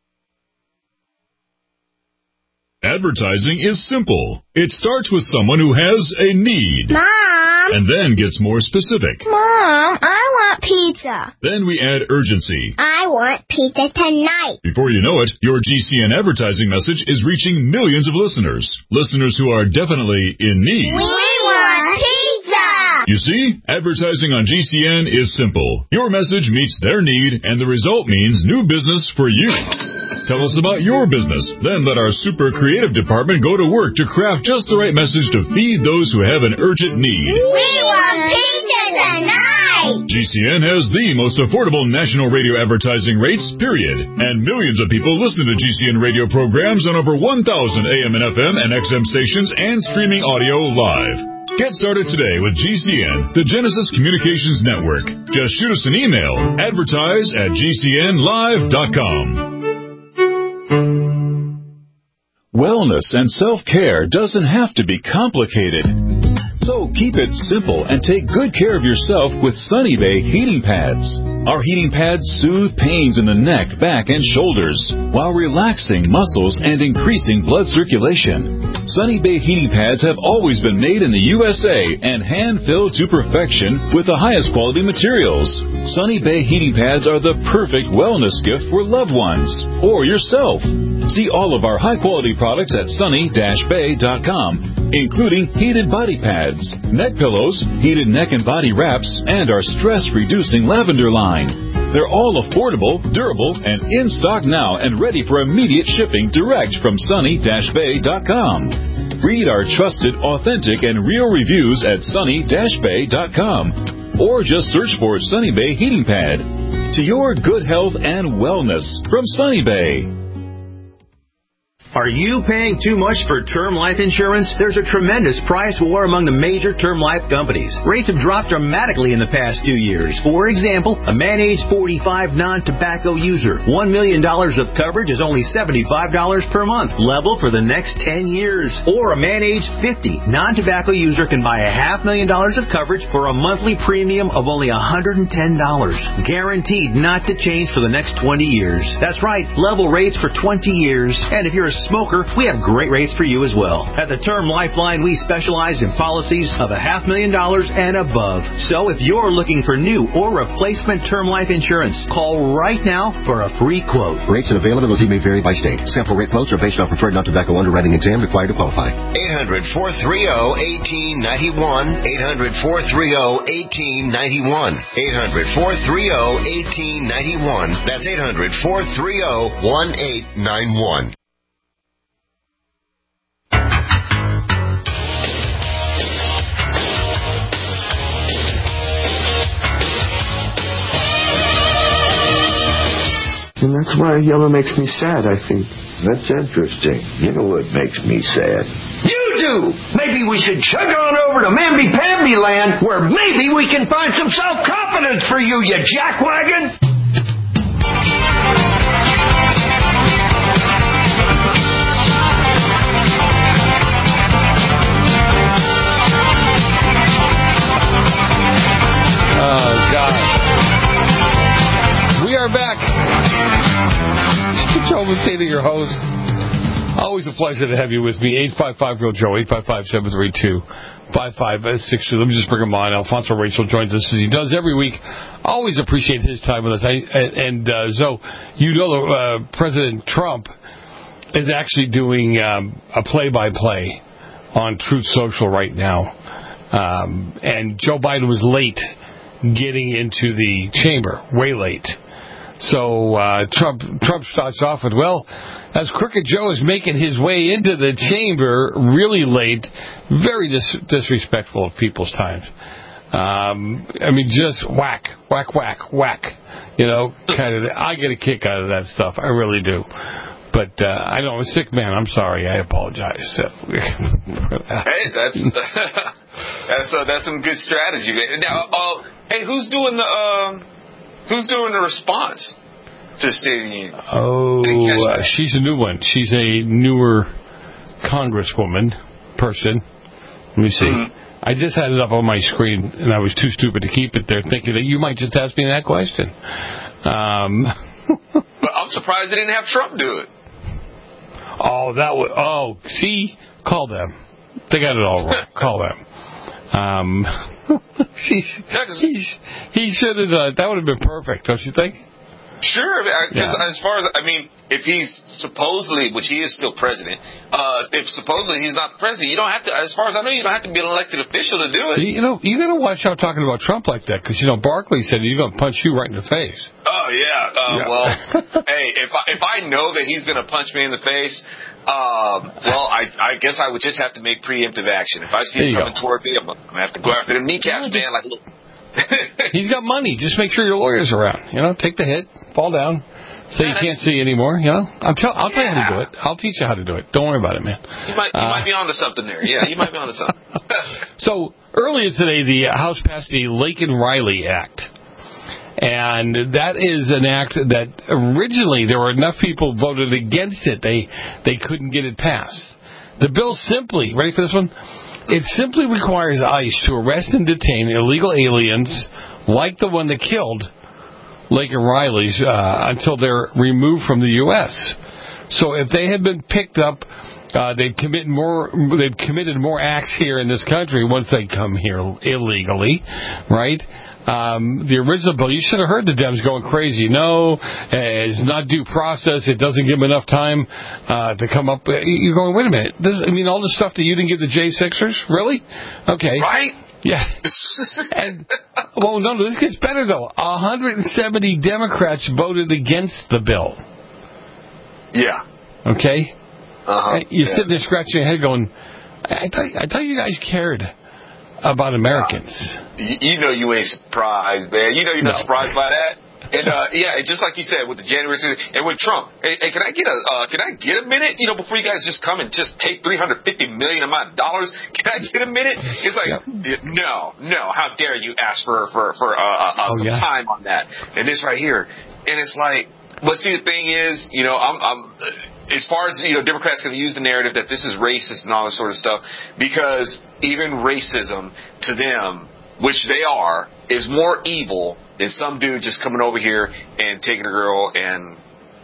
Advertising is simple. It starts with someone who has a need. Mom! And then gets more specific. Mom, I want pizza. Then we add urgency. I want pizza tonight. Before you know it, your G C N advertising message is reaching millions of listeners. Listeners who are definitely in need. We want pizza! You see, advertising on G C N is simple. Your message meets their need, and the result means new business for you. Tell us about your business. Then let our super creative department go to work to craft just the right message to feed those who have an urgent need. We want pizza tonight! G C N has the most affordable national radio advertising rates, period. And millions of people listen to G C N radio programs on over one thousand A M and F M and X M stations and streaming audio live. Get started today with G C N, the Genesis Communications Network. Just shoot us an email, advertise at G C N live dot com. Wellness and self-care doesn't have to be complicated. So keep it simple and take good care of yourself with Sunny Bay heating pads. Our heating pads soothe pains in the neck, back, and shoulders while relaxing muscles and increasing blood circulation. Sunny Bay heating pads have always been made in the U S A and hand-filled to perfection with the highest quality materials. Sunny Bay heating pads are the perfect wellness gift for loved ones or yourself. See all of our high-quality products at sunny dash bay dot com, including heated body pads, neck pillows, heated neck and body wraps, and our stress-reducing lavender line. They're all affordable, durable, and in stock now and ready for immediate shipping direct from sunny dash bay dot com. Read our trusted, authentic, and real reviews at sunny dash bay dot com or just search for Sunny Bay Heating Pad. To your good health and wellness from Sunny Bay. Are you paying too much for term life insurance? There's a tremendous price war among the major term life companies. Rates have dropped dramatically in the past two years. For example, a man age forty-five non-tobacco user, one million dollars of coverage is only seventy-five dollars per month, level for the next ten years. Or a man age fifty non-tobacco user can buy a half million dollars of coverage for a monthly premium of only one hundred ten dollars. Guaranteed not to change for the next twenty years. That's right, level rates for twenty years. And if you're a smoker, we have great rates for you as well. At the Term Lifeline, we specialize in policies of a half million dollars and above. So if you're looking for new or replacement term life insurance, call right now for a free quote. Rates and availability may vary by state. Sample rate quotes are based on preferred non-tobacco underwriting exam required to qualify. eight hundred, four three zero, one eight nine one. eight hundred, four three zero, one eight nine one. eight hundred, four three zero, one eight nine one. That's eight hundred, four three zero, one eight nine one. And that's why yellow makes me sad, I think. That's interesting. You know what makes me sad? You do! Maybe we should chug on over to Mamby-Pamby land, where maybe we can find some self-confidence for you, you jackwagon! Oh, God. We are back. Joe Messina, your host. Always a pleasure to have you with me. eight five five, real Joe, eight five five, seven three two, five five six two. Let me just bring him on. Alfonso Rachel joins us as he does every week. Always appreciate his time with us. I, and uh, so, you know, uh, President Trump is actually doing um, a play-by-play on Truth Social right now. Um, and Joe Biden was late getting into the chamber, way late. So uh, Trump Trump starts off with, well, as Crooked Joe is making his way into the chamber really late, very dis- disrespectful of people's time. Um, I mean, just whack, whack, whack, whack. You know, kind of. I get a kick out of that stuff. I really do. But uh, I know I'm a sick man. I'm sorry. I apologize. Hey, that's that's uh, that's some good strategy. Now, uh, hey, who's doing the? Uh, Who's doing the response to the State of the Union? Oh, uh, she's a new one. She's a newer congresswoman person. Let me see. Mm-hmm. I just had it up on my screen, and I was too stupid to keep it there, thinking that you might just ask me that question. Um, but I'm surprised they didn't have Trump do it. Oh, that was. Oh, see, call them. They got it all wrong. Call them. Um. he, he, he should have done. That would have been perfect, don't you think? Sure, because yeah. as far as I mean, if he's supposedly, which he is still president, uh, if supposedly he's not the president, you don't have to. As far as I know, you don't have to be an elected official to do it. You know, you got to watch out talking about Trump like that, because you know Barkley said he's going to punch you right in the face. Uh, Oh yeah. Uh, Yeah. Well, hey, if I, if I know that he's going to punch me in the face, um, well, I I guess I would just have to make preemptive action. If I see There him you coming go. toward me, I'm going to have to go after the kneecaps, man. Like, look. He's got money. Just make sure your lawyer's around. You know, take the hit, fall down, say Yeah, you can't see anymore. You know, I'm tell, I'll tell you how to Yeah. do it. I'll teach you how to do it. Don't worry about it, man. You might you Uh, might be onto something there. Yeah, you might be onto something. So earlier today, the House passed the Laken-Riley Act. And that is an act that originally there were enough people voted against it, they they couldn't get it passed. The bill simply, ready for this one? It simply requires ICE to arrest and detain illegal aliens like the one that killed Laken-Riley's uh, until they're removed from the U S. So if they had been picked up, uh, they've committed more. They've committed more acts here in this country once they come here illegally, right? Um, the original bill, you should have heard the Dems going crazy. No, uh, it's not due process. It doesn't give them enough time uh, to come up. You're going, wait a minute. This, I mean, all the stuff that you didn't give the J Sixers? Really? Okay. Right? Yeah. And, well, no, no, this gets better, though. one hundred seventy Democrats voted against the bill. Yeah. Okay? Uh-huh. You're yeah. sitting there scratching your head going, I thought, I thought you guys cared about Americans. You, you know you ain't surprised, man. You know you're not No. surprised by that. And uh, yeah, just like you said with the January sixth, and with Trump, hey, hey, can I get a uh, can I get a minute? You know, before you guys just come and just take three hundred fifty million of my dollars, can I get a minute? It's like, Yep. no, no, how dare you ask for for for uh, uh, Oh, some yeah. time on that? And this right here, and it's like, but see, the thing is, you know, I'm. I'm as far as, you know, Democrats going to use the narrative that this is racist and all this sort of stuff, because even racism to them, which they are, is more evil than some dude just coming over here and taking a girl and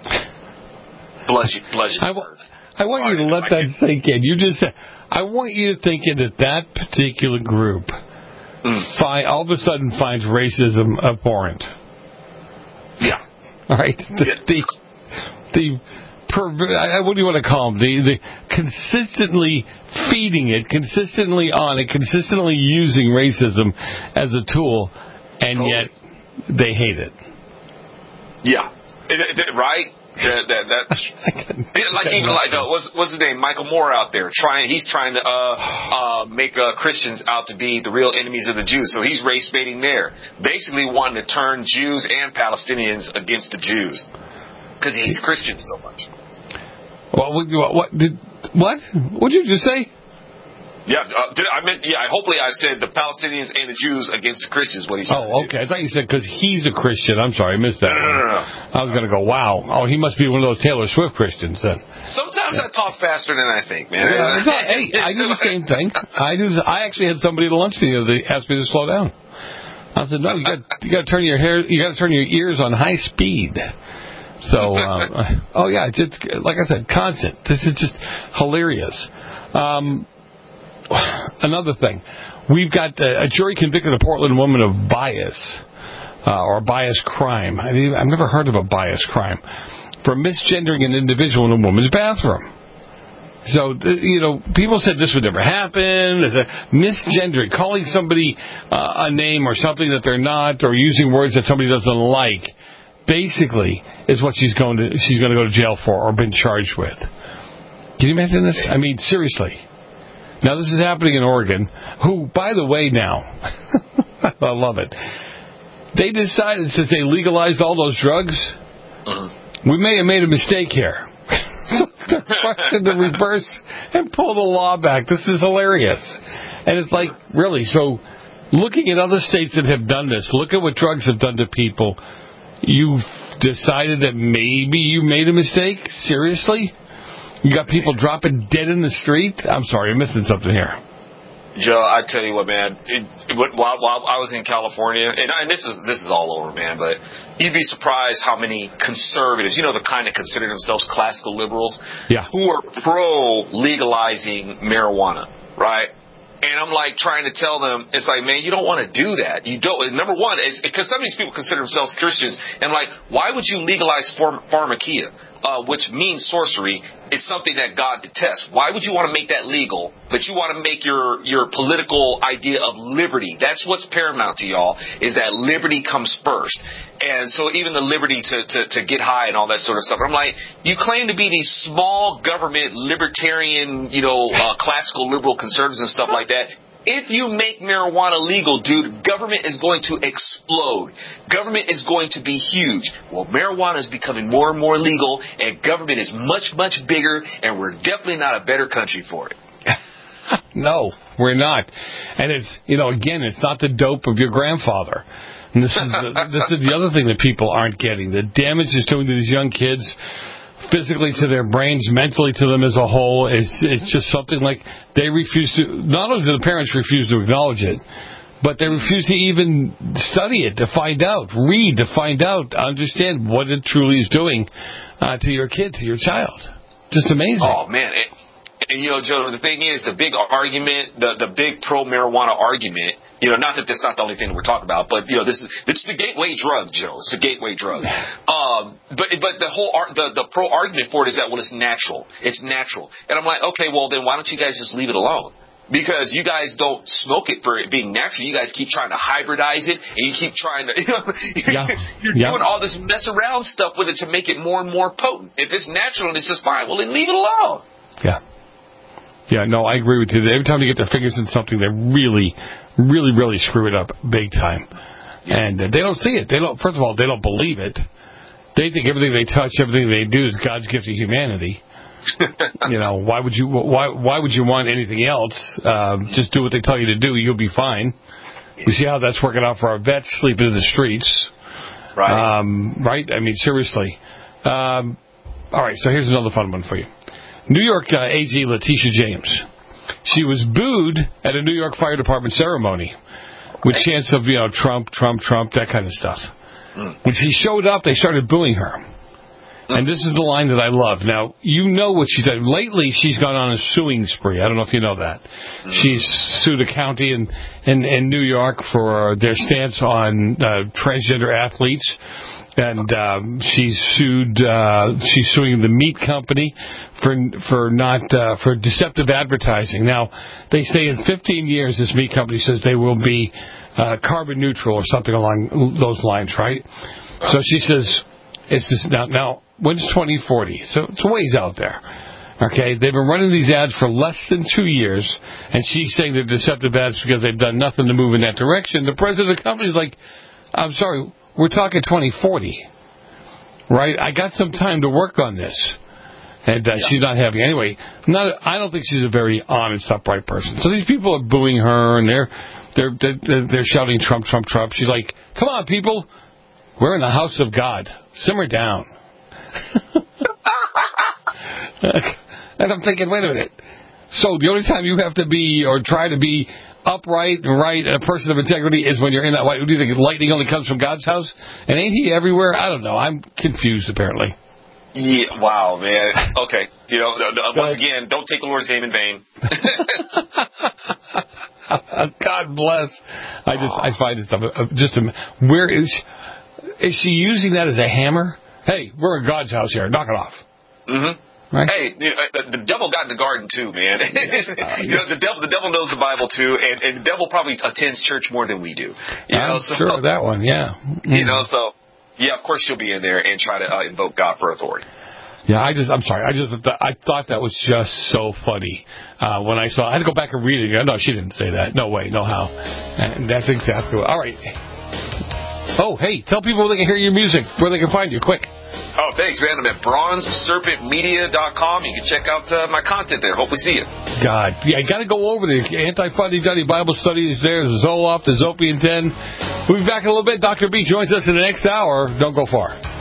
bludgeoning. bludgeoning I, w- I want you to let that sink in. You just said, I want you to think that that particular group Mm. fi- all of a sudden finds racism abhorrent. Yeah. All right? The, Yeah. the, the perver- I- what do you want to call them? The, the consistently feeding it, consistently on it, consistently using racism as a tool, and Totally. yet they hate it. Yeah. It- it- it- right? That, that, that, like even like uh, what's what's his name, Michael Moore out there trying. He's trying to uh, uh, make uh, Christians out to be the real enemies of the Jews. So he's race baiting there, basically wanting to turn Jews and Palestinians against the Jews because he hates Christians so much. Well, what? What? What did? What? What did you just say? Yeah, uh, did, I meant yeah. Hopefully, I said the Palestinians and the Jews against the Christians. What he said. Oh, okay. I thought you said because he's a Christian. I'm sorry, I missed that. No, no, no, no. I was going to go, wow. Oh, he must be one of those Taylor Swift Christians then. Sometimes I talk faster than I think, man. Yeah, it's not, hey, I do the same thing. I do. I actually had somebody at lunch meeting that asked me to slow down. I said, no, you got you got to turn your hair, you got to turn your ears on high speed. So, um, oh yeah, it's, it's like I said, constant. This is just hilarious. Um, another thing, we've got a, a jury convicted a Portland woman of bias uh, or bias crime. I mean, I've never heard of a bias crime for misgendering an individual in a woman's bathroom. So, you know, people said this would never happen. There's a misgendering, calling somebody uh, a name or something that they're not, or using words that somebody doesn't like, basically is what she's going to she's going to go to jail for or been charged with. Can you imagine this? I mean, seriously. Now, this is happening in Oregon, who, by the way, now, I love it. They decided, since they legalized all those drugs, uh-huh. we may have made a mistake here. So they're rushing to reverse and pull the law back. This is hilarious. And it's like, really, so looking at other states that have done this, look at what drugs have done to people. You've decided that maybe you made a mistake? Seriously? You got people dropping dead in the street? I'm sorry, I'm missing something here. Joe, I tell you what, man. It, it, while, while I was in California, and, and this is this is all over, man, but you'd be surprised how many conservatives, you know, the kind that consider themselves classical liberals, yeah. who are pro legalizing marijuana, right? And I'm like trying to tell them, it's like, man, you don't want to do that. You don't. Number one is because some of these people consider themselves Christians, and like, why would you legalize pharm- pharmakia? uh, which means sorcery, is something that God detests. Why would you want to make that legal, but you want to make your, your political idea of liberty? That's what's paramount to y'all, is that liberty comes first. And so even the liberty to, to, to get high and all that sort of stuff. I'm like, you claim to be these small government, libertarian, you know, uh, classical liberal conservatives and stuff like that. If you make marijuana legal, dude, government is going to explode. Government is going to be huge. Well, marijuana is becoming more and more legal, and government is much, much bigger, and we're definitely not a better country for it. No, we're not. And it's, you know, again, it's not the dope of your grandfather. And this is the, this is the other thing that people aren't getting. The damage it's doing to these young kids, physically to their brains, mentally to them as a whole, is it's just something like they refuse to, not only do the parents refuse to acknowledge it, but they refuse to even study it, to find out, read, to find out, understand what it truly is doing uh, to your kid, to your child. Just amazing. Oh, man. It, and, you know, Joe, the thing is, the big argument, the, the big pro-marijuana argument, you know, not that that's not the only thing that we're talking about, but, you know, this is it's the gateway drug, Joe. It's the gateway drug. Um, but but the whole ar- the, the pro argument for it is that, well, it's natural. It's natural. And I'm like, okay, well, then why don't you guys just leave it alone? Because you guys don't smoke it for it being natural. You guys keep trying to hybridize it, and you keep trying to, you know, yeah. you're yeah. doing all this mess around stuff with it to make it more and more potent. If it's natural and it's just fine, well, then leave it alone. Yeah. Yeah, no, I agree with you. Every time they get their fingers in something, they really, really, really screw it up big time. And uh, they don't see it. They don't. First of all, they don't believe it. They think everything they touch, everything they do is God's gift to humanity. You know, why would you? Why? Why would you want anything else? Um, just do what they tell you to do. You'll be fine. We see how that's working out for our vets sleeping in the streets. Right. Um, right. I mean, seriously. Um, all right. So here's another fun one for you. New York uh, A G Letitia James. She was booed at a New York Fire Department ceremony with chants of, you know, Trump, Trump, Trump, that kind of stuff. Mm. When she showed up, they started booing her. Mm. And this is the line that I love. Now, you know what she's done. Lately, she's gone on a suing spree. I don't know if you know that. Mm. She's sued a county in, in, in New York for their stance on uh, transgender athletes. And um, she's sued. Uh, she's suing the meat company for for not uh, for deceptive advertising. Now they say in fifteen years, this meat company says they will be uh, carbon neutral or something along those lines, right? So she says it's just now. Now when's twenty forty? So it's a ways out there. Okay, they've been running these ads for less than two years, and she's saying they're deceptive ads because they've done nothing to move in that direction. The president of the company is like, I'm sorry. We're talking twenty forty, right? I got some time to work on this. And uh, yeah. she's not having anyway. Not, I don't think she's a very honest, upright person. So these people are booing her, and they're they're they're, they're shouting Trump, Trump, Trump. She's like, "Come on, people, we're in the house of God. Simmer down." And I'm thinking, wait a minute. So the only time you have to be or try to be upright and right and a person of integrity is when you're in that white. Do you think lightning only comes from God's house? And ain't he everywhere? I don't know. I'm confused, apparently. Yeah, wow, man. Okay. You know, once again, don't take the Lord's name in vain. God bless. I just, I find this stuff just, a, where is, is she using that as a hammer? Hey, we're in God's house here. Knock it off. Mm-hmm. Right. Hey, you know, the, the devil got in the garden too, man. uh, you know, the devil, the devil knows the Bible too, and, and the devil probably attends church more than we do. You I'm know, so, sure of that one, yeah. Mm. You know, so yeah, of course she'll be in there and try to uh, invoke God for authority. Yeah, I just, I'm sorry, I just, I thought that was just so funny uh, when I saw. I had to go back and read it. No, she didn't say that. No way, no how. And that's exactly what. All right. Oh, hey, tell people where they can hear your music, where they can find you, quick. Oh, thanks, man. I'm at bronze serpent media dot com. You can check out uh, my content there. Hope we see you. God, yeah, I got to go over there. Anti-Fuddy-Duddy Bible Studies there. There's Zoloft, there's Opie and ten. We'll be back in a little bit. Doctor B joins us in the next hour. Don't go far.